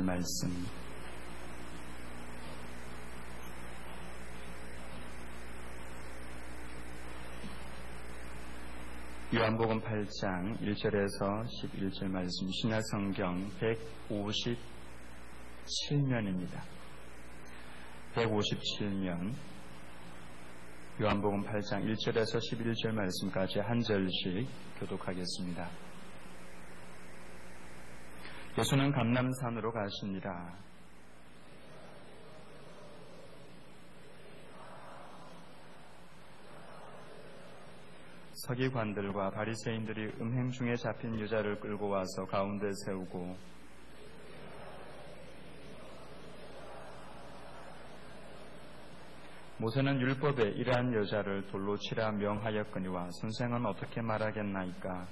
말씀 요한복음 8장 1절에서 11절 말씀 신약성경 157면입니다. 157면 요한복음 8장 1절에서 11절 말씀까지 한 절씩 교독하겠습니다. 예수는 감람산으로 가시니라. 서기관들과 바리새인들이 음행 중에 잡힌 여자를 끌고 와서 가운데 세우고 모세는 율법에 이러한 여자를 돌로 치라 명하였거니와 선생은 어떻게 말하겠나이까?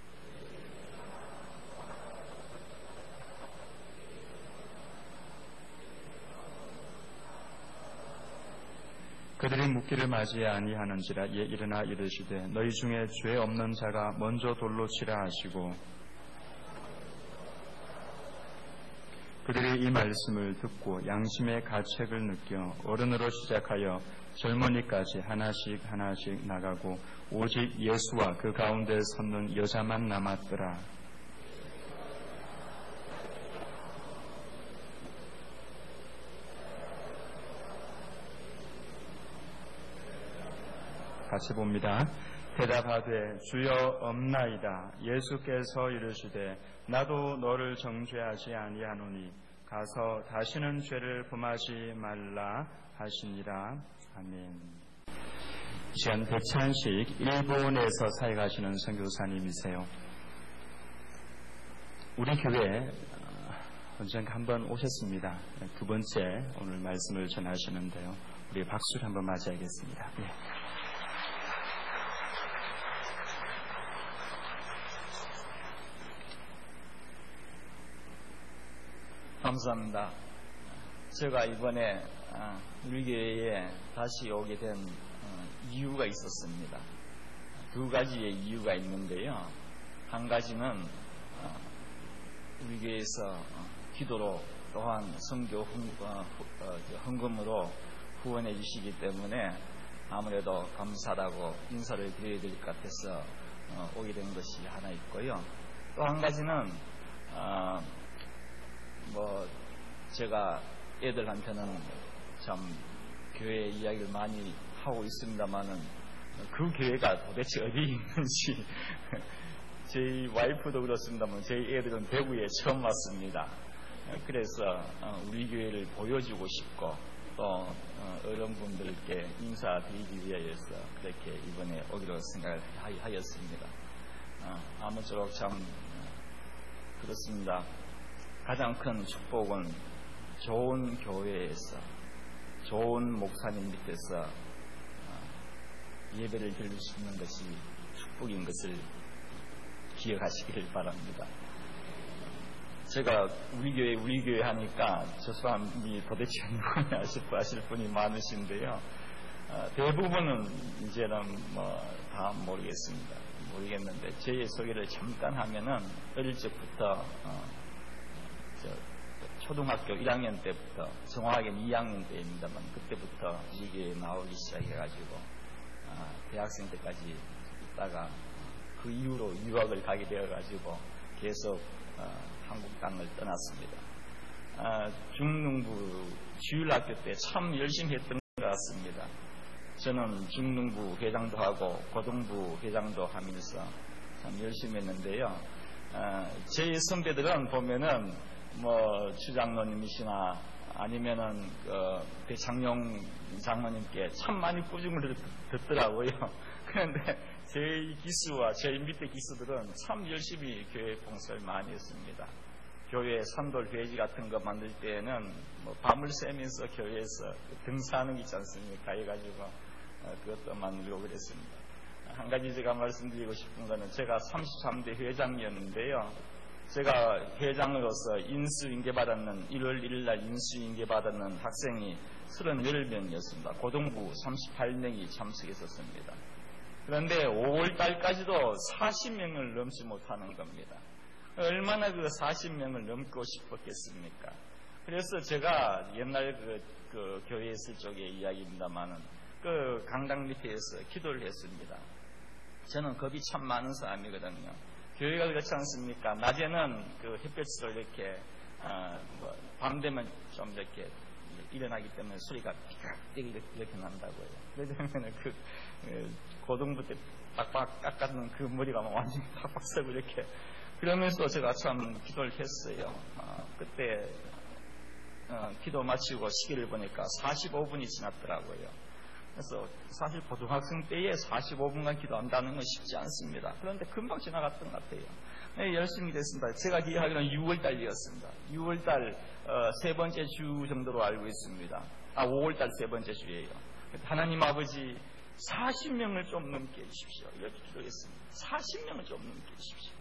그들이 묻기를 맞이해 아니하는지라 이에 일어나 이르시되 너희 중에 죄 없는 자가 먼저 돌로 치라 하시고 그들이 이 말씀을 듣고 양심의 가책을 느껴 어른으로 시작하여 젊은이까지 하나씩 나가고 오직 예수와 그 가운데 섰는 여자만 남았더라. 같이 봅니다. 대답하되 주여 없나이다. 예수께서 이르시되 나도 너를 정죄하지 아니하노니 가서 다시는 죄를 범하지 말라 하시니라. 아멘. 이 시간 백찬식 일본에서 사역하시는 선교사님이세요. 우리 교회에 언젠가 한번 오셨습니다. 두 번째 오늘 말씀을 전하시는데요. 우리 박수를 한번 맞이하겠습니다. 예. 감사합니다. 제가 이번에 우리 교회에 다시 오게 된 이유가 있었습니다. 두 가지의 이유가 있는데요. 한 가지는 우리 교회에서 기도로 또한 선교 헌금으로 후원해 주시기 때문에 아무래도 감사하다고 인사를 드려야 될 것 같아서 오게 된 것이 하나 있고요. 또 한 가지는 제가 애들한테는 참 교회 이야기를 많이 하고 있습니다만은 그 교회가 도대체 어디 있는지 저희 와이프도 그렇습니다만 저희 애들은 대구에 처음 왔습니다. 그래서 우리 교회를 보여주고 싶고 또 어른분들께 인사드리기 위해서 그렇게 이번에 오기로 생각을 하였습니다. 아무쪼록 참 그렇습니다. 가장 큰 축복은 좋은 교회에서 좋은 목사님 밑에서 예배를 드릴 수 있는 것이 축복인 것을 기억하시기를 바랍니다. 제가 우리 교회 하니까 저 사람이 도대체 누구냐 싶어 하실 분이 많으신데요. 대부분은 이제는 다 모르겠는데 제 소개를 잠깐 하면은 어릴 적부터 초등학교 1학년 때부터 정확하게는 2학년 때입니다만 그때부터 우리 교회에 나오기 시작해가지고 대학생 때까지 있다가 그 이후로 유학을 가게 되어가지고 계속 한국 땅을 떠났습니다. 중농부 주일학교 때 참 열심히 했던 것 같습니다. 저는 중농부 회장도 하고 고등부 회장도 하면서 참 열심히 했는데요. 제 선배들은 보면은 추장로님이시나 아니면은 배창용 장로님께 참 많이 꾸중을 듣더라고요. 그런데 제 기수와 제 밑에 기수들은 참 열심히 교회 봉사를 많이 했습니다. 교회 산돌 회지 같은 거 만들 때에는 밤을 새면서 교회에서 등산하는 게 있지 않습니까? 해가지고 그것도 만들고 그랬습니다. 한 가지 제가 말씀드리고 싶은 거는 제가 33대 회장이었는데요. 제가 회장으로서 인수인계받았는 1월 1일날 인수인계받았는 학생이 38명이었습니다. 고등부 38명이 참석했었습니다. 그런데 5월달까지도 40명을 넘지 못하는 겁니다. 얼마나 그 40명을 넘고 싶었겠습니까? 그래서 제가 옛날 그 교회에 있을 쪽의 이야기입니다만은 그 강당 밑에서 기도를 했습니다. 저는 겁이 참 많은 사람이거든요. 교회가 그렇지 않습니까? 낮에는 그 햇볕으로 이렇게 밤 되면 좀 이렇게 일어나기 때문에 소리가 삐깍삐깍 이렇게 난다고요. 그러면 그 고등부 때 빡빡 깎아놓은 그 머리가 완전히 팍팍 서고 이렇게 그러면서 제가 참 기도를 했어요. 그때 기도 마치고 시계를 보니까 45분이 지났더라고요. 그래서 사실 고등학생 때에 45분간 기도한다는 건 쉽지 않습니다. 그런데 금방 지나갔던 것 같아요. 네, 열심히 됐습니다. 제가 기억하기로는 6월달이었습니다. 6월달 세 번째 주 정도로 알고 있습니다. 5월달 세 번째 주예요. 하나님 아버지 40명을 좀 넘게 해주십시오. 이렇게 기도했습니다. 40명을 좀 넘게 해주십시오.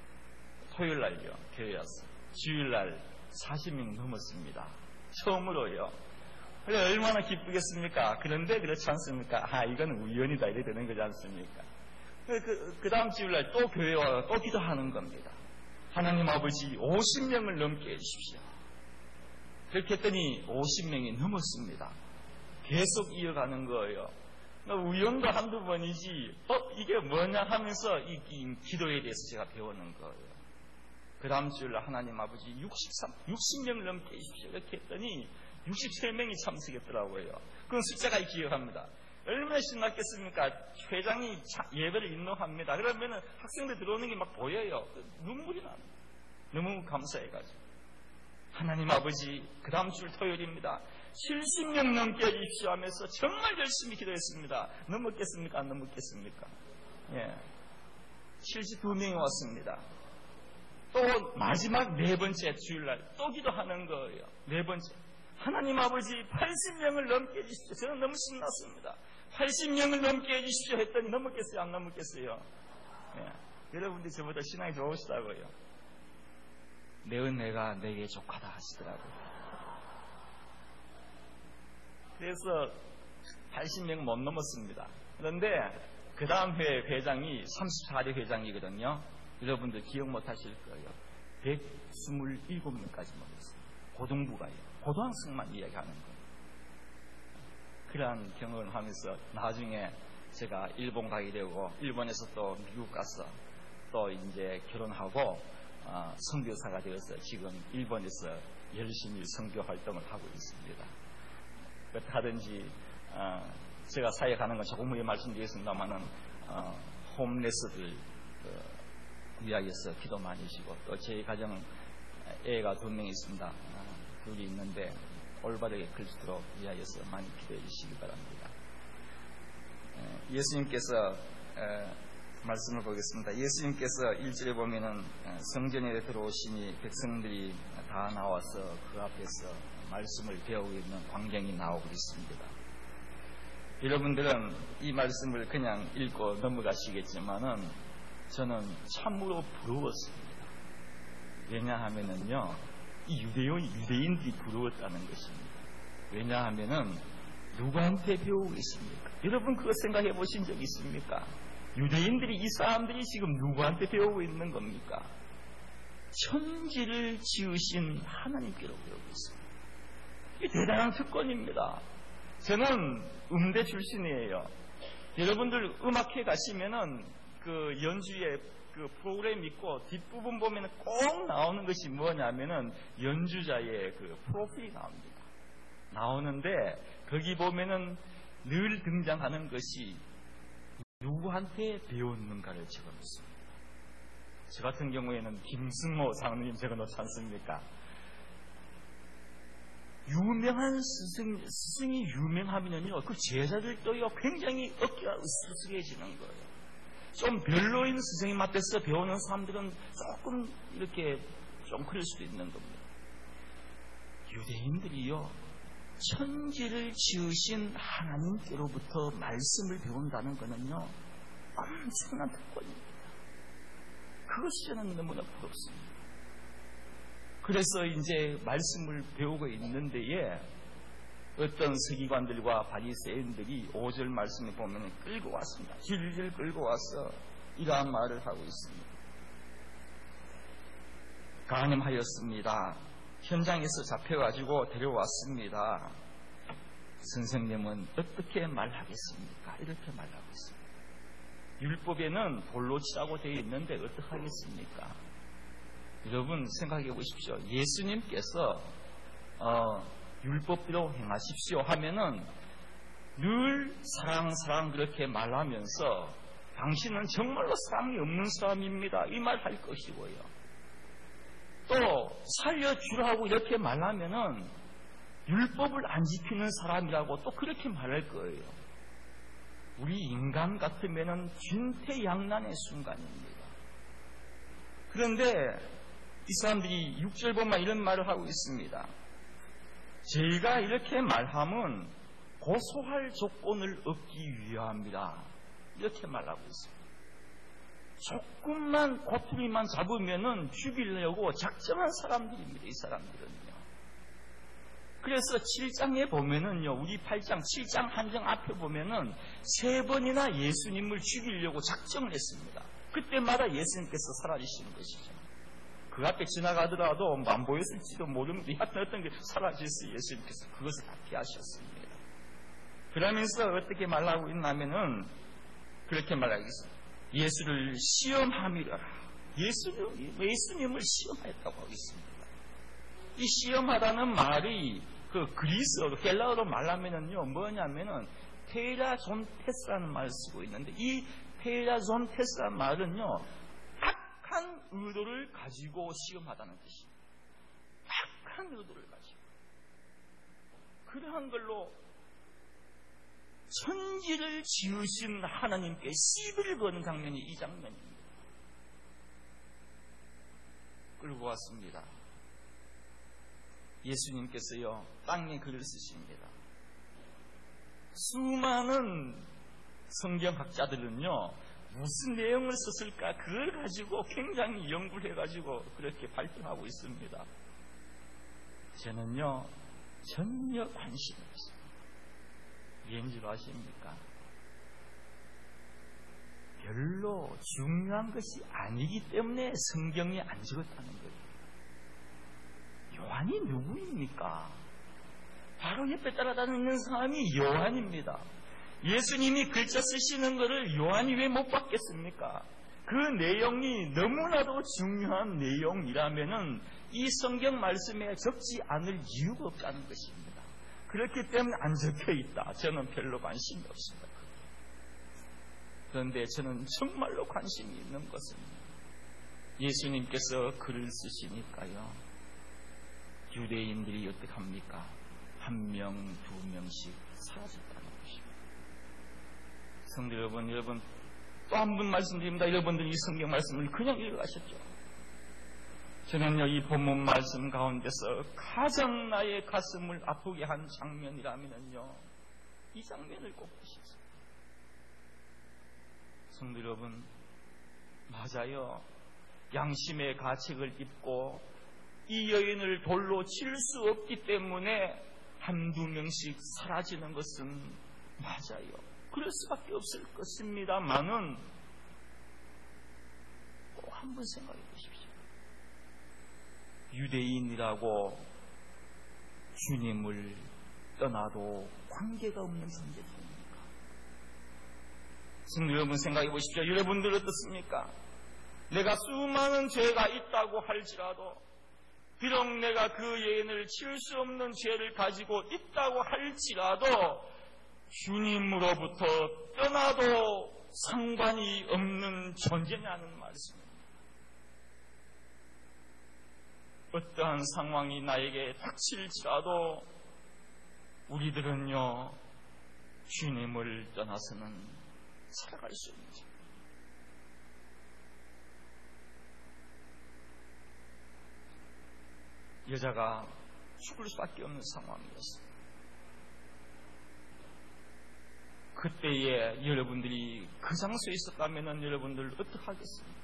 토요일날요, 교회 와서. 주일날 40명 넘었습니다. 처음으로요. 그래 얼마나 기쁘겠습니까? 그런데 그렇지 않습니까? 이건 우연이다 이래 되는 거지 않습니까? 그 다음 주일날 또 교회에 와서 또 기도하는 겁니다. 하나님 아버지 50명을 넘게 해주십시오. 그렇게 했더니 50명이 넘었습니다. 계속 이어가는 거예요. 우연도 한두 번이지 이게 뭐냐 하면서 이 기도에 대해서 제가 배우는 거예요. 그 다음 주일날 하나님 아버지 60명을 넘게 해주십시오. 이렇게 했더니 63명이 참석했더라고요. 그건 숫자가 기억합니다. 얼마나 신났겠습니까? 회장이 예배를 인도합니다. 그러면 학생들 들어오는 게 막 보여요. 눈물이 납니다. 너무 감사해가지고. 하나님 아버지, 그 다음 주 토요일입니다. 70명 넘게 해주십시오 하면서 정말 열심히 기도했습니다. 넘었겠습니까? 안 넘었겠습니까? 예. 72명이 왔습니다. 또 마지막 네 번째 주일날 또 기도하는 거예요. 네 번째. 하나님 아버지 80명을 넘게 해주십시오. 저는 너무 신났습니다. 80명을 넘게 해주십시오 했더니 넘었겠어요? 안 넘었겠어요? 예. 여러분들이 저보다 신앙이 좋으시다고요. 내 은혜가 내게 족하다 하시더라고요. 그래서 80명은 못 넘었습니다. 그런데 그 다음 회 회장이 34대 회장이거든요. 여러분들 기억 못 하실 거예요. 127명까지 먹었어요. 고등부가요. 고등학생만 이야기하는 거예요. 그러한 경험을 하면서 나중에 제가 일본 가게 되고 일본에서 또 미국 가서 또 이제 결혼하고 선교사가 되어서 지금 일본에서 열심히 선교 활동을 하고 있습니다. 하든지 제가 사역하는 건 조금 후에 말씀드리겠습니다만은 홈레스들 위하여서 기도 많이 하시고 또 저희 가정 애가 2명 있습니다. 둘이 있는데 올바르게 클 수 있도록 위하여서 많이 기도해 주시기 바랍니다. 예수님께서 말씀을 보겠습니다. 예수님께서 1절에 보면은 성전에 들어오시니 백성들이 다 나와서 그 앞에서 말씀을 배우고 있는 광경이 나오고 있습니다. 여러분들은 이 말씀을 그냥 읽고 넘어가시겠지만은 저는 참으로 부러웠습니다. 왜냐하면은요, 이 유대인들이 부러웠다는 것입니다. 왜냐하면은 누구한테 배우고 있습니까? 여러분 그거 생각해 보신 적 있습니까? 유대인들이 이 사람들이 지금 누구한테 배우고 있는 겁니까? 천지를 지으신 하나님께로 배우고 있습니다. 이게 대단한 특권입니다. 저는 음대 출신이에요. 여러분들 음악회 가시면은 그 연주에 그 프로그램 있고 뒷부분 보면은 꼭 나오는 것이 뭐냐면은 연주자의 그 프로필이 나옵니다. 나오는데 거기 보면은 늘 등장하는 것이 누구한테 배웠는가를 적어놓습니다. 저 같은 경우에는 김승모 장로님 적어놓지 않습니까? 유명한 스승이 유명하면요, 그 제자들도요, 굉장히 어깨가 으스스해지는 거예요. 좀 별로인 스승님 앞에서 배우는 사람들은 조금 이렇게 좀 그럴 수도 있는 겁니다. 유대인들이요, 천지를 지으신 하나님께로부터 말씀을 배운다는 것은요, 엄청난 특권입니다. 그것이 저는 너무나 부럽습니다. 그래서 이제 말씀을 배우고 있는데에 어떤 서기관들과 바리새인들이 5절 말씀에 보면 끌고 왔습니다. 질질 끌고 와서 이러한 말을 하고 있습니다. 간염하였습니다. 현장에서 잡혀가지고 데려왔습니다. 선생님은 어떻게 말하겠습니까? 이렇게 말하고 있습니다. 율법에는 돌로 치라고 되어 있는데 어떡하겠습니까? 여러분 생각해 보십시오. 예수님께서 율법대로 행하십시오 하면은 늘 사랑 그렇게 말하면서 당신은 정말로 사랑이 없는 사람입니다. 이 말 할 것이고요. 또 살려주라고 이렇게 말하면은 율법을 안 지키는 사람이라고 또 그렇게 말할 거예요. 우리 인간 같으면은 진퇴양난의 순간입니다. 그런데 이 사람들이 6절 보면 이런 말을 하고 있습니다. 저희가 이렇게 말하면 고소할 조건을 얻기 위함이라 이렇게 말하고 있습니다. 조금만 고투리만 잡으면은 죽이려고 작정한 사람들입니다. 이 사람들은요. 그래서 7장에 보면은요, 우리 8장, 7장 한정 앞에 보면은 3번이나 예수님을 죽이려고 작정을 했습니다. 그때마다 예수님께서 사라지시는 것이죠. 그 앞에 지나가더라도 안 보였을지도 모르는데 어떤 게 사라졌어요. 예수님께서 그것을 다 피하셨습니다. 그러면서 어떻게 말하고 있냐면은 그렇게 말하고 있습니다. 예수를 시험함이라. 예수님을 시험했다고 하고 있습니다. 이 시험하다는 말이 그 그리스어, 헬라어로 말하면은요, 뭐냐면은 테라존테스라는 말을 쓰고 있는데 이 테라존테스라는 말은요, 악한 의도를 가지고 시험하다는 뜻입니다. 악한 의도를 가지고. 그러한 걸로 천지를 지으신 하나님께 시비를 거는 장면이 이 장면입니다. 끌고 왔습니다. 예수님께서요, 땅에 글을 쓰십니다. 수많은 성경학자들은요, 무슨 내용을 썼을까, 그걸 가지고 굉장히 연구를 해가지고 그렇게 발표하고 있습니다. 저는요, 전혀 관심이 없습니다. 왠지 아십니까? 별로 중요한 것이 아니기 때문에 성경에 안 적었다는 거예요. 요한이 누구입니까? 바로 옆에 따라다니는 사람이 요한입니다. 예수님이 글자 쓰시는 것을 요한이 왜 못 받겠습니까? 그 내용이 너무나도 중요한 내용이라면은 이 성경 말씀에 적지 않을 이유가 없다는 것입니다. 그렇기 때문에 안 적혀 있다. 저는 별로 관심이 없습니다. 그런데 저는 정말로 관심이 있는 것은 예수님께서 글을 쓰시니까요, 유대인들이 어떻게 합니까? 1명, 2명씩 사라졌다는 것입니다. 성도 여러분 또 한 번 말씀드립니다. 여러분들이 이 성경 말씀을 그냥 읽어가셨죠? 저는요, 이 본문 말씀 가운데서 가장 나의 가슴을 아프게 한 장면이라면요, 이 장면을 꼭 보십시오. 성도 여러분, 맞아요. 양심의 가책을 입고 이 여인을 돌로 칠 수 없기 때문에 1-2명씩 사라지는 것은 맞아요. 그럴 수밖에 없을 것입니다만은 꼭 한번 생각해 보십시오. 유대인이라고 주님을 떠나도 관계가 없는 존재입니까? 성도 여러분 생각해 보십시오. 여러분들 어떻습니까? 내가 수많은 죄가 있다고 할지라도, 비록 내가 그 여인을 칠 수 없는 죄를 가지고 있다고 할지라도 주님으로부터 떠나도 상관이 없는 존재냐는 말씀입니다. 어떠한 상황이 나에게 닥칠지라도 우리들은요, 주님을 떠나서는 살아갈 수 없는 자. 여자가 죽을 수밖에 없는 상황이었습니다. 그때에 여러분들이 그 장소에 있었다면 여러분들 어떡하겠습니까?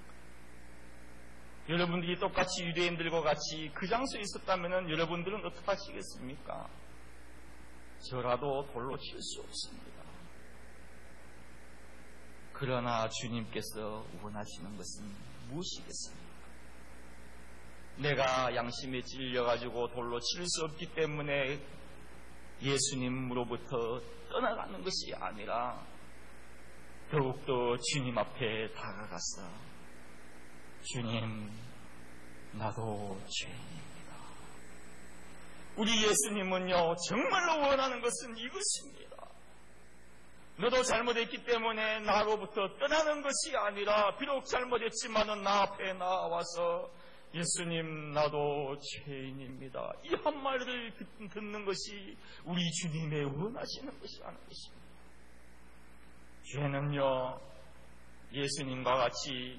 여러분들이 똑같이 유대인들과 같이 그 장소에 있었다면 여러분들은 어떡하시겠습니까? 저라도 돌로 칠 수 없습니다. 그러나 주님께서 원하시는 것은 무엇이겠습니까? 내가 양심에 찔려가지고 돌로 칠 수 없기 때문에 예수님으로부터 떠나가는 것이 아니라 더욱더 주님 앞에 다가가서 주님, 나도 죄인입니다. 우리 예수님은요, 정말로 원하는 것은 이것입니다. 너도 잘못했기 때문에 나로부터 떠나는 것이 아니라 비록 잘못했지만은 나 앞에 나와서 예수님, 나도 죄인입니다. 이 한마디를 듣는 것이 우리 주님의 원하시는 것이 아닌 것입니다. 죄는요, 예수님과 같이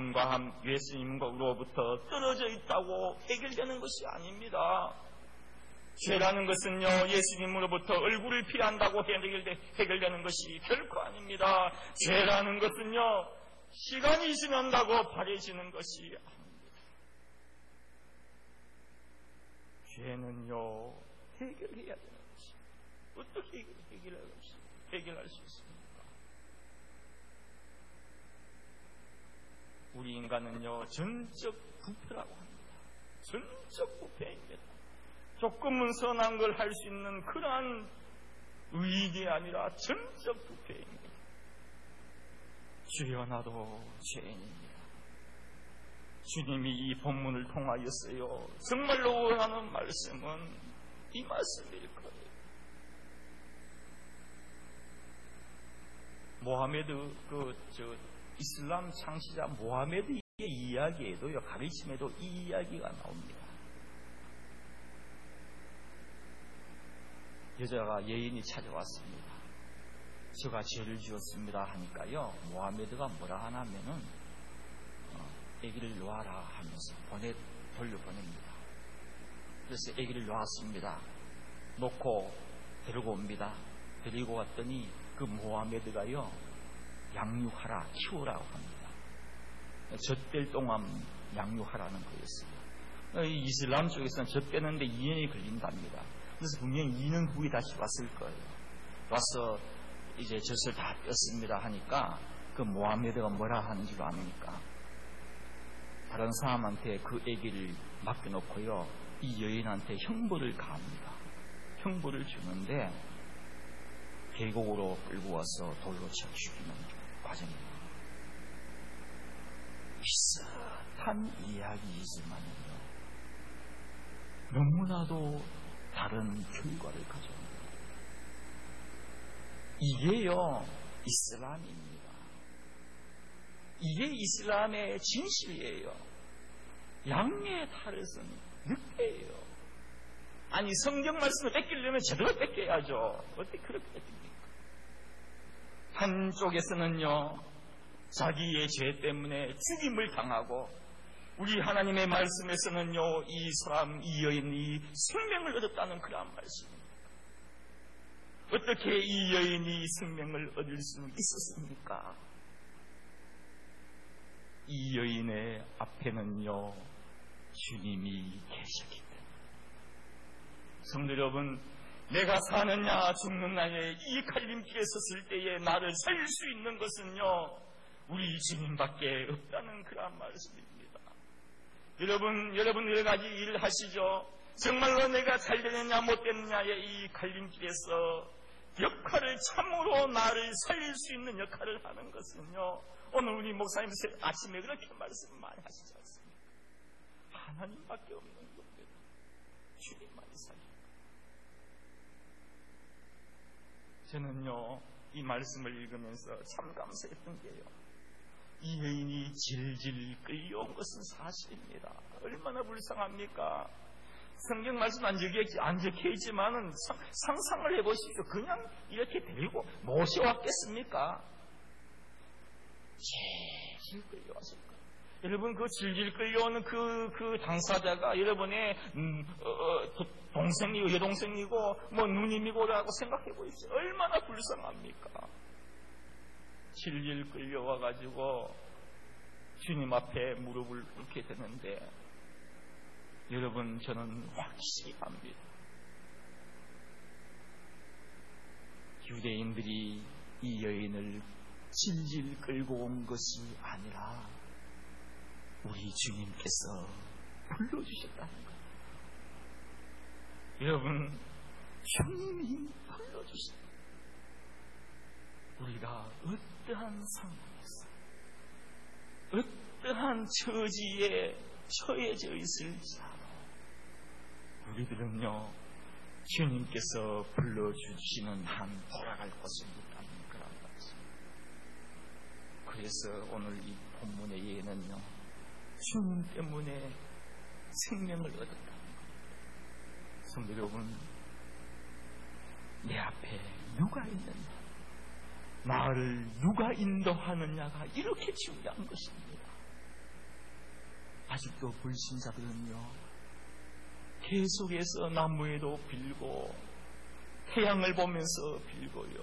예수님으로부터 떨어져 있다고 해결되는 것이 아닙니다. 죄라는 것은요, 예수님으로부터 얼굴을 피한다고 해결되는 것이 결코 아닙니다. 죄라는 것은요, 시간이 지난다고 바래지는 것이 아닙니다. 죄는요, 해결해야 되는 것입니다. 어떻게 해결할 수 있습니까? 우리 인간은요, 전적 부패라고 합니다. 전적 부패입니다. 조금은 선한 걸 할 수 있는 그러한 의인이 아니라 전적 부패입니다. 주여, 나도 죄인입니다. 주님이 이 본문을 통하였어요, 정말로 원하는 말씀은 이 말씀일 거예요. 모하메드 이슬람 창시자 모하메드의 이야기에도요, 가르침에도 이 이야기가 나옵니다. 여자가 여인이 찾아왔습니다. 제가 죄를 지었습니다 하니까요, 모하메드가 뭐라 하냐면은 아기를 놓아라 하면서 돌려보냅니다. 그래서 아기를 놓았습니다. 놓고 데리고 옵니다. 데리고 왔더니 그 모하메드가요, 양육하라, 키우라고 합니다. 젖될 동안 양육하라는 거였어요. 이 이슬람 쪽에서는 젖대는데 2년이 걸린답니다. 그래서 분명히 2년 후에 다시 왔을 거예요. 와서 이제 젖을 다 뺐습니다 하니까 그 모하메드가 뭐라 하는 줄 아십니까? 다른 사람한테 그 아기를 맡겨놓고요, 이 여인한테 형벌을 가합니다. 형벌을 주는데 계곡으로 끌고 와서 돌로 쳐 죽이는 과정입니다. 비슷한 이야기이지만요, 너무나도 다른 결과를 가져옵니다. 이게요, 이슬람입니다. 이게 이슬람의 진실이에요. 양의 탈은 늑대예요. 아니, 성경 말씀을 뺏기려면 제대로 뺏겨야죠. 어떻게 그렇게 뺏깁니까? 한쪽에서는요, 자기의 죄 때문에 죽임을 당하고, 우리 하나님의 말씀에서는요, 이 여인이 생명을 얻었다는 그런 말씀입니다. 어떻게 이 여인이 생명을 얻을 수 있었습니까? 이 여인의 앞에는요, 주님이 계셨기 때문에. 성도 여러분, 내가 사느냐 죽느냐에 이 갈림길에 섰을 때에 나를 살릴 수 있는 것은요, 우리 주님밖에 없다는 그런 말씀입니다. 여러분 여러 가지 일을 하시죠. 정말로 내가 잘 되느냐 못 되느냐의 이 갈림길에서 역할을, 참으로 나를 살릴 수 있는 역할을 하는 것은요, 오늘 우리 목사님 아침에 그렇게 말씀 많이 하시지 않습니까? 하나님밖에 없는 겁니다. 주님만이 살립니다. 저는요, 이 말씀을 읽으면서 참 감사했던 게요, 이 여인이 질질 끌려온 것은 사실입니다. 얼마나 불쌍합니까? 성경 말씀 안 적혀 있지만은 상상을 해보십시오. 그냥 이렇게 데리고 모셔왔겠습니까? 질질 끌려왔을 거예요. 여러분, 그 질질 끌려오는 그 당사자가 여러분의 동생이고 여동생이고 뭐 누님이고라고 생각해 보십시오. 얼마나 불쌍합니까? 질질 끌려와가지고 주님 앞에 무릎을 꿇게 되는데, 여러분, 저는 확실히 압니다. 유대인들이 이 여인을 질질 끌고 온 것이 아니라 우리 주님께서 불러주셨다는 거예요. 여러분, 주님이 불러주셨다. 우리가 어떠한 상황에서 어떠한 처지에 처해져 있을지라도 우리들은요, 주님께서 불러주시는 한 돌아갈 곳이 있다는 그런 것입니다. 그래서 오늘 이 본문의 예는요, 주님 때문에 생명을 얻었다는 겁니다. 성도 여러분, 내 앞에 누가 있느냐, 나를 누가 인도하느냐가 이렇게 중요한 것입니다. 아직도 불신자들은요, 계속해서 나무에도 빌고 태양을 보면서 빌고요.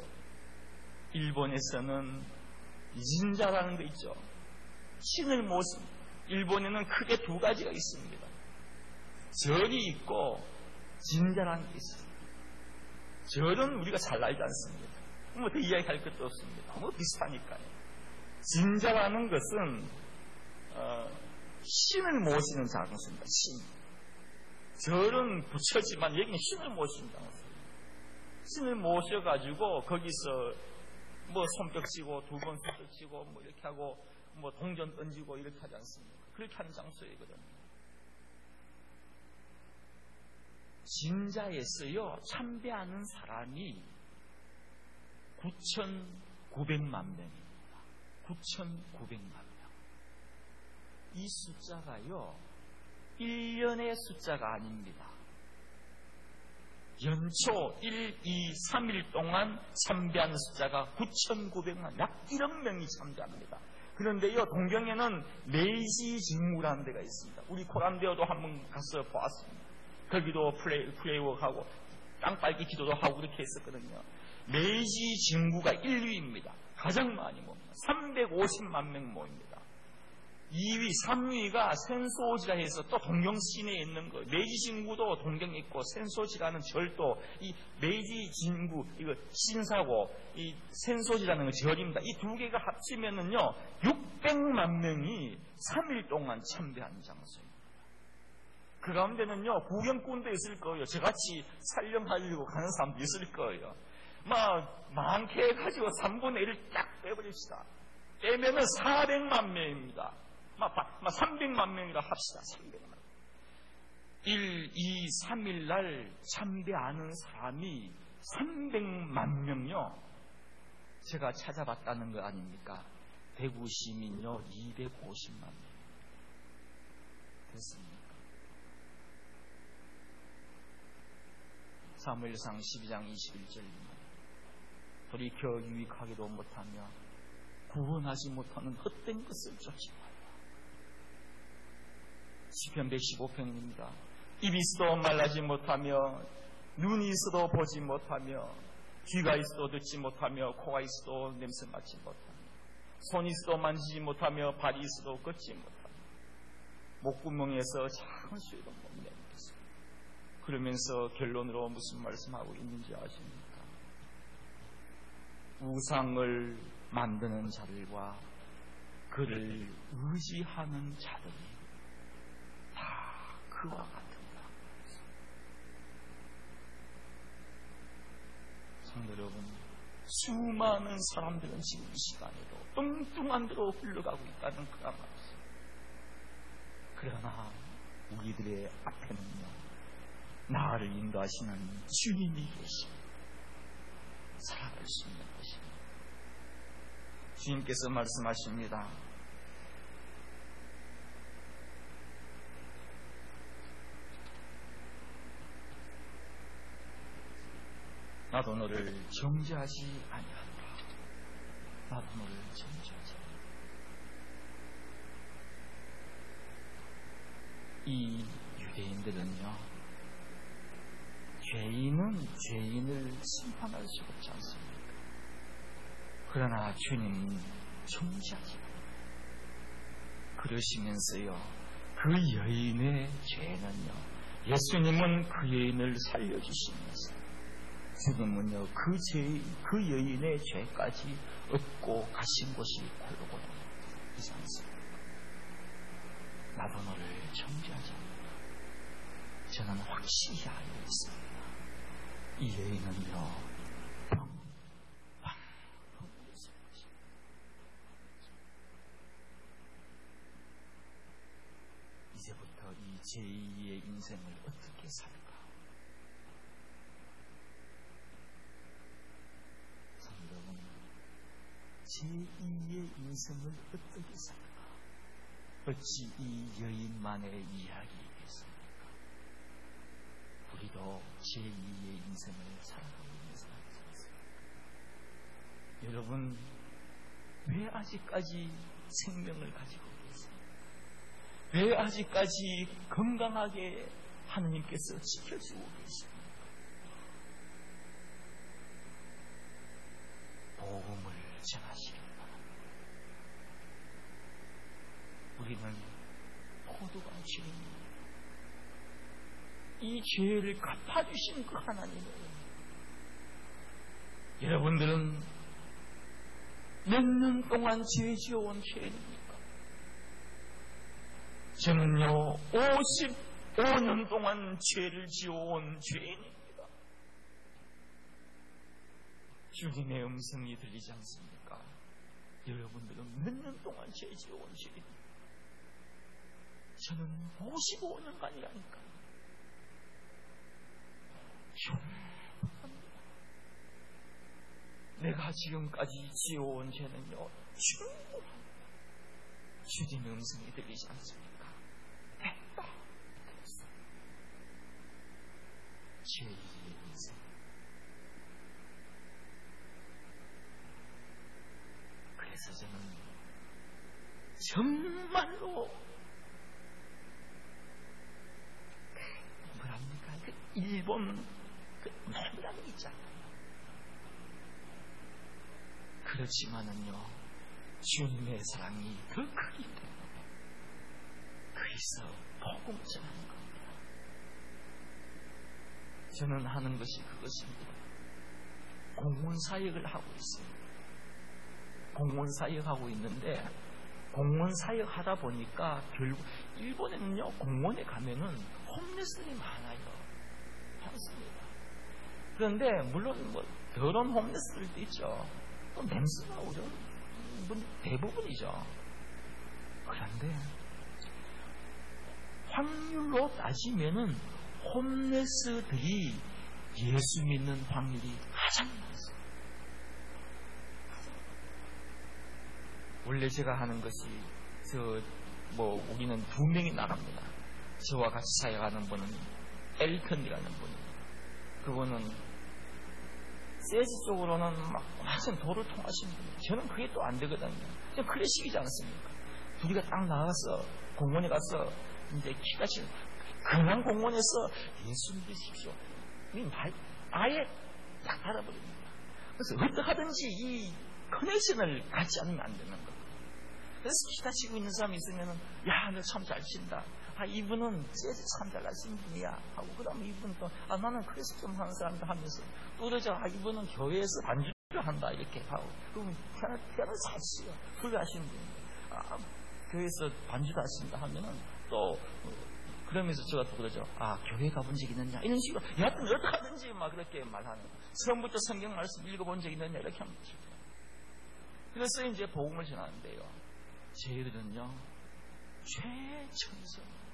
일본에서는 진자라는 거 있죠. 신을 모습. 일본에는 크게 두 가지가 있습니다. 절이 있고 진자라는 게 있습니다. 절은 우리가 잘 알지 않습니다. 뭐 더 이야기할 것도 없습니다. 뭐 비슷하니까요. 진자라는 것은 신을 모시는 장소입니다. 신. 절은 부처지만 여기는 신을 모시는 장소입니다. 신을 모셔가지고 거기서 뭐 손뼉 치고 두 번 손뼉 치고 뭐 이렇게 하고 뭐 동전 던지고 이렇게 하지 않습니까? 그렇게 하는 장소이거든요. 진자에서요, 참배하는 사람이 9,900만 명입니다. 9,900만 명. 이 숫자가요, 1년의 숫자가 아닙니다. 연초 1, 2, 3일 동안 참배하는 숫자가 9,900만, 약 1억 명이 참배합니다. 그런데요, 동경에는 메이지 직무라는 데가 있습니다. 우리 코란데어도 한번 가서 보았습니다. 거기도 플레이워크하고 땅밟기 기도도 하고 그렇게 했었거든요. 메이지 진구가 1위입니다. 가장 많이 모입니다. 350만 명 모입니다. 2위, 3위가 센소지라 해서 또 동경 시내에 있는 거. 메이지 진구도 동경에 있고 센소지라는 절도, 이 메이지 진구, 이거 신사고 이 센소지라는 거 절입니다. 이 두 개가 합치면은요 600만 명이 3일 동안 참배하는 장소입니다. 그 가운데는요 구경꾼도 있을 거예요. 저같이 촬영하려고 가는 사람도 있을 거예요. 막 많게 해가지고 3분의 1을 딱 빼버립시다. 빼면은 400만 명입니다. 막 300만 명이라 합시다. 300만. 1, 2, 3일 날 참배하는 사람이 300만 명요. 제가 찾아봤다는 거 아닙니까? 대구 시민요 250만 명. 됐습니까? 사무엘상 12장 21절입니다. 돌이켜 유익하기도 못하며 구원하지 못하는 헛된 것을 쫓지 말라. 시편 115편입니다. 입이 있어도 말하지 못하며 눈이 있어도 보지 못하며 귀가 있어도 듣지 못하며 코가 있어도 냄새 맡지 못하며 손이 있어도 만지지 못하며 발이 있어도 걷지 못하며 목구멍에서 작은 수유도 못 내겠어요. 그러면서 결론으로 무슨 말씀하고 있는지 아십니까? 우상을 만드는 자들과 그를 의지하는 자들이 다 그와 같은다. 성도 여러분, 수많은 사람들은 지금 이 시간에도 뚱뚱한 대로 흘러가고 있다는 그가 말씀. 그러나 우리들의 앞에는요 나를 인도하시는 주님이 계십니다. 살아갈 수 있는 것입니다. 주님께서 말씀하십니다. 나도 너를 정죄하지 아니하노라. 나도 너를 정죄하지 아니하노라. 이 유대인들은요 죄인은 죄인을 심판할 수 없지 않습니까? 그러나 주님은 정죄하지 않습니다. 그러시면서요 그 여인의 죄는요 예수님은 그 여인을 살려주시면서 지금은요 그 여인의 죄까지 얻고 가신 것이 골고다이지 않습니까? 나도 너를 정죄하지 않는다. 저는 확실히 알고 있습니다. 이 여인은요, 이제부터 이 제2의 인생을 어떻게 살까? 여러분, 제2의 인생을 어떻게 살까? 어찌 이 여인만의 이야기이겠습니까? 우리도 제2의 인생을 살아가고 있는 사람들입니다. 여러분, 왜 아직까지 생명을 가지고 계세요? 왜 아직까지 건강하게 하나님께서 지켜주고 계십니까? 복음을 전하시길 바랍니다. 우리는 포도가 죄입니다. 이 죄를 갚아주신 그 하나님을, 여러분들은 몇 년 동안 죄 지어온 죄인입니까? 저는요 55년 동안 죄를 지어온 죄인입니다. 주님의 음성이 들리지 않습니까? 여러분들은 몇 년 동안 죄 지어온 죄인입니다. 저는 55년간이라니까요. 충분합니다. 내가 지금까지 지어온 죄는요 충분합니다. 주님의 음성이 들리지 않습니까? 됐다. 됐어. 제2의 인생. 그래서 저는 정말로 뭐랍니까? 그 일본 그 농담이 있잖아요. 그렇지만은요 주님의 사랑이 더 크기 때문에 그래서 복음을 전하는 겁니다. 저는 하는 것이 그것입니다. 공원사역을 하고 있습니다. 공원사역하고 있는데 공원사역 하다 보니까 결국 일본에는요 공원에 가면은 홈레스들이 많아요. 많습니다. 그런데 물론 뭐 더러운 홈레스들도 있죠. 또 냄새 나오죠. 대부분이죠. 그런데 확률로 따지면은 홈레스들이 예수 믿는 확률이 가장 많습니다. 원래 제가 하는 것이 우리는 2명이 나갑니다. 저와 같이 사역하는 분은 엘턴이라는 분입니다. 그분은 세지 쪽으로는 막 완전 도를 통하시는 분이에요. 저는 그게 또 안 되거든요. 그냥 클래식이지 않습니까? 둘이가 딱 나가서 공원에 가서 이제 키가 지금 그냥 공원에서 예수 믿으십시오. 아예 딱 달아버립니다. 그래서 어떻게 하든지 이 커넥션을 갖지 않으면 안 되는 거예요. 그래서 기타 치고 있는 사람이 있으면은 야, 너 참 잘 친다. 아, 이분은 재즈 참 잘하시는 분이야 하고, 그 다음에 이분은 또 나는 클래식 좀 하는 사람도 하면서 또 그러죠. 이분은 교회에서 반주를 한다 이렇게 하고, 그러면 피아노 잘 치요. 훌륭하시는 분이에요. 교회에서 반주도 하신다 하면은 또 그러면서 제가 또 그러죠. 교회 가본 적 있느냐 이런 식으로 여하튼 어떻게 하든지 막 그렇게 말하는 거예요. 처음부터 성경 말씀 읽어본 적 있느냐 이렇게 하는 거죠. 그래서 이제 복음을 전하는데요, 저희들은요 최천성.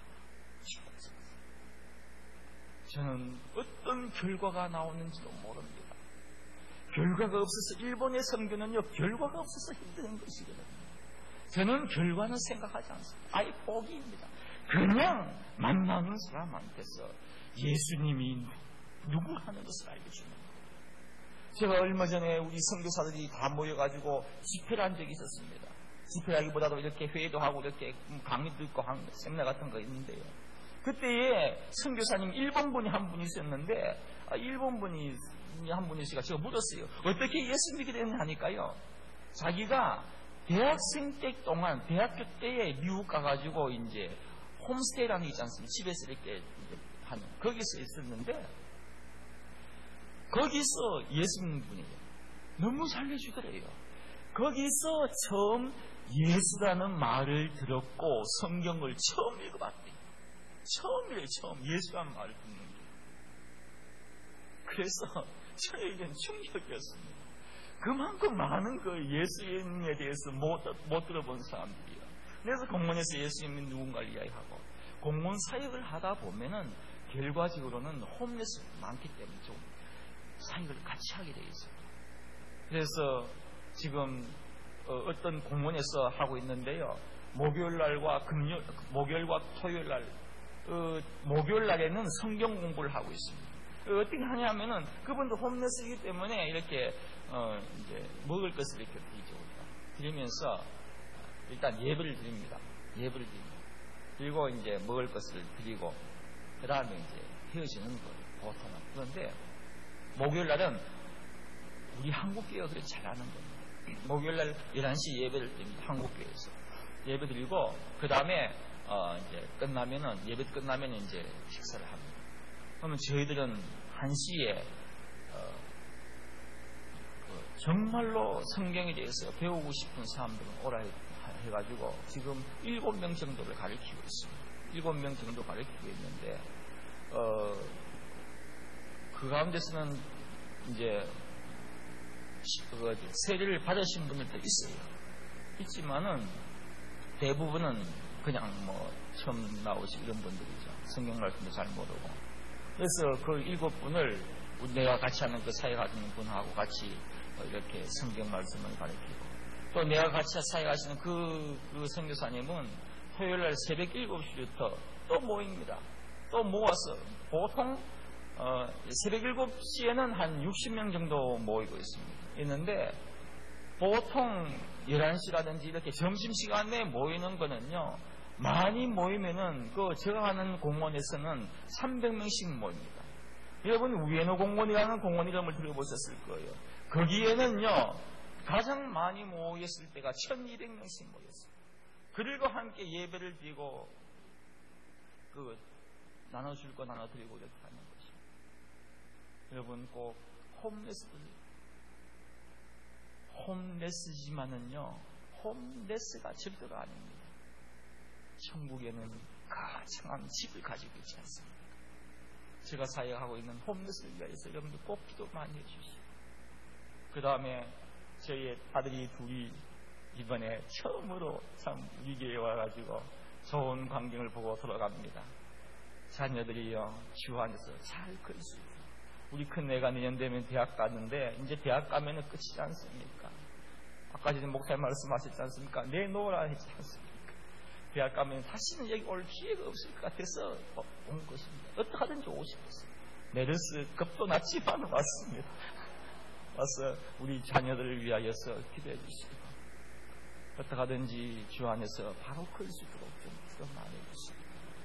저는 어떤 결과가 나오는지도 모릅니다. 결과가 없어서, 일본의 선교는요 결과가 없어서 힘든 것이거든요. 저는 결과는 생각하지 않습니다. 아예 포기입니다. 그냥 만나는 사람한테서 예수님이 누구 하는 것을 알려주는 거예요. 제가 얼마 전에 우리 선교사들이 다 모여가지고 집회를 한 적이 있었습니다. 집회라기보다도 이렇게 회의도 하고 이렇게 강의도 있고 세미나 같은 거 있는데요. 그때에 선교사님 일본 분이 한 분 있었는데, 일본 분이 한 분이 있으니까 제가 물었어요. 어떻게 예수 믿게 됐냐 하니까요, 자기가 대학생 때 동안, 대학교 때에 미국 가가지고 이제 홈스테이라는 게 있지 않습니까? 집에서 이렇게 하는, 거기서 있었는데, 거기서 예수 믿는 분이에요. 너무 살려주더래요. 거기서 처음 예수라는 말을 들었고 성경을 처음 읽어봤대요. 처음이에요. 처음 예수란 말을 듣는 게. 그래서 저에겐 충격이었습니다. 그만큼 많은 그 예수님에 대해서 못 들어본 사람들이에요. 그래서 공문에서 예수님이 누군가를 이야기하고 공문 사역을 하다 보면은 결과적으로는 홈레스 많기 때문에 좀 사역을 같이 하게 되어 있어요. 그래서 지금 어떤 공문에서 하고 있는데요. 목요일과 토요일날 목요일날에는 성경 공부를 하고 있습니다. 어떻게 하냐면은 그분도 홈레스이기 때문에 이렇게 이제 먹을 것을 이렇게 드리면서 일단 예배를 드립니다. 그리고 이제 먹을 것을 드리고 그 다음에 이제 헤어지는 거예요. 보통은. 그런데 목요일날은 우리 한국교회가 그렇게 잘하는 겁니다. 목요일날 11시 예배를 드립니다. 한국교회에서 예배 드리고 그 다음에 이제 끝나면은 예배 끝나면 이제 식사를 합니다. 그러면 저희들은 1시에 정말로 성경에 대해서 배우고 싶은 사람들은 오라 해가지고 지금 7명 정도를 가르치고 있습니다. 7명 정도 가르치고 있는데 그 가운데서는 이제 세례를 받으신 분들도 있어요. 있지만은 대부분은 그냥 뭐 처음 나오신 이런 분들이죠. 성경 말씀도 잘 모르고. 그래서 그 7분을 내가 같이 하는 그 사역하시는 분하고 같이 이렇게 성경 말씀을 가르치고 또 내가 같이 사역하시는 그 선교사님은 토요일날 새벽 7시부터 또 모입니다. 또 모아서 보통 새벽 7시에는 한 60명 정도 모이고 있는데 보통 11시라든지 이렇게 점심시간에 모이는 거는요, 많이 모이면은 제가 하는 공원에서는 300명씩 모입니다. 여러분 우에노 공원이라는 공원 이름을 들어보셨을 거예요. 거기에는요 가장 많이 모였을 때가 1200명씩 모였어요. 그리고 함께 예배를 드리고 나눠줄 거 나눠드리고 이렇게 하는 것이죠. 여러분 꼭 홈레스지만은요 홈레스가 절대가 아닙니다. 천국에는 가장한 집을 가지고 있지 않습니까? 제가 사역하고 있는 홈레스를 위해서 여러분들 꼭 기도 많이 해주시고 그 다음에 저희 아들이 둘이 이번에 처음으로 참 우리 교회에 와가지고 좋은 광경을 보고 돌아갑니다. 자녀들이요 주 안에서 잘 클 수 있고 우리 큰애가 내년 되면 대학 가는데 이제 대학 가면은 끝이지 않습니까? 아까 전에 목사님 말씀하셨지 않습니까? 내놓으라 했지 않습니까? 대학 가면 다시는 여기 올 기회가 없을 것 같아서 온 것입니다. 어떻게 하든지 오고 싶었어요. 메르스 급도 낮지만 왔습니다. 와서 우리 자녀들을 위하여서 기도해 주시고 어떻게 하든지 주 안에서 바로 클 수 있도록 좀 기도 많이 해주시고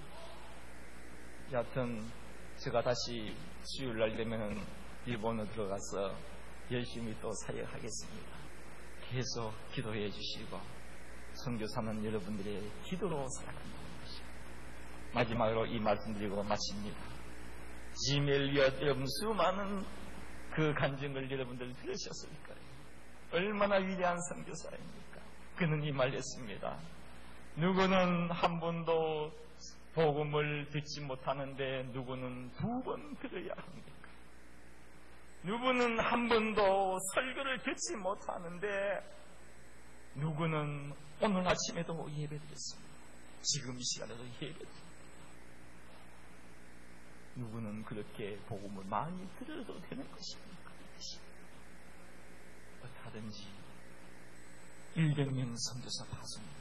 여하튼 제가 다시 수요일날 되면 일본으로 들어가서 열심히 또 사역하겠습니다. 계속 기도해 주시고 선교사는 여러분들의 기도로 살아간다는 것이죠. 마지막으로 이 말씀드리고 마칩니다. 짐 엘리엇 여러분 수많은 그 간증을 여러분들 들으셨을 거예요. 얼마나 위대한 선교사입니까? 그는 이 말했습니다. 누구는 한 번도 복음을 듣지 못하는데 누구는 2번 들어야 합니까? 누구는 한 번도 설교를 듣지 못하는데 누구는 오늘 아침에도 예배드렸습니다. 지금 이 시간에도 예배드립니다. 누구는 그렇게 복음을 많이 들어도 되는 것입니까? 어떻게 하든지 100명 선교사 파송입니다.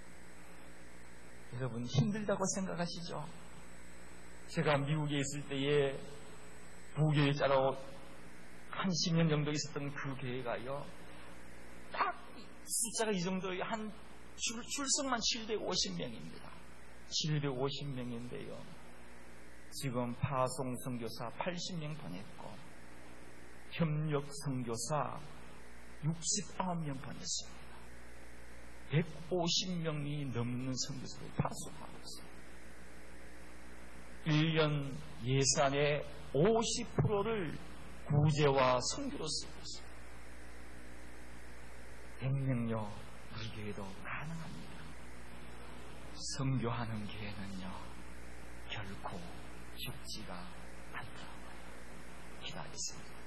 여러분 힘들다고 생각하시죠? 제가 미국에 있을 때에 부교회자로 한 10년 정도 있었던 그 교회가요 딱 숫자가 이 정도의 한 출석만 750명입니다. 750명인데요 지금 파송 선교사 80명 보냈고 협력 선교사 69명 보냈습니다. 150명이 넘는 선교사를 파송하고 있습니다. 1년 예산의 50%를 구제와 선교로 쓰고 있습니다. 100명요 우리 교회도 가능합니다. 선교하는 교회는요 결코 죽지가 않더라고요. 기도하겠습니다.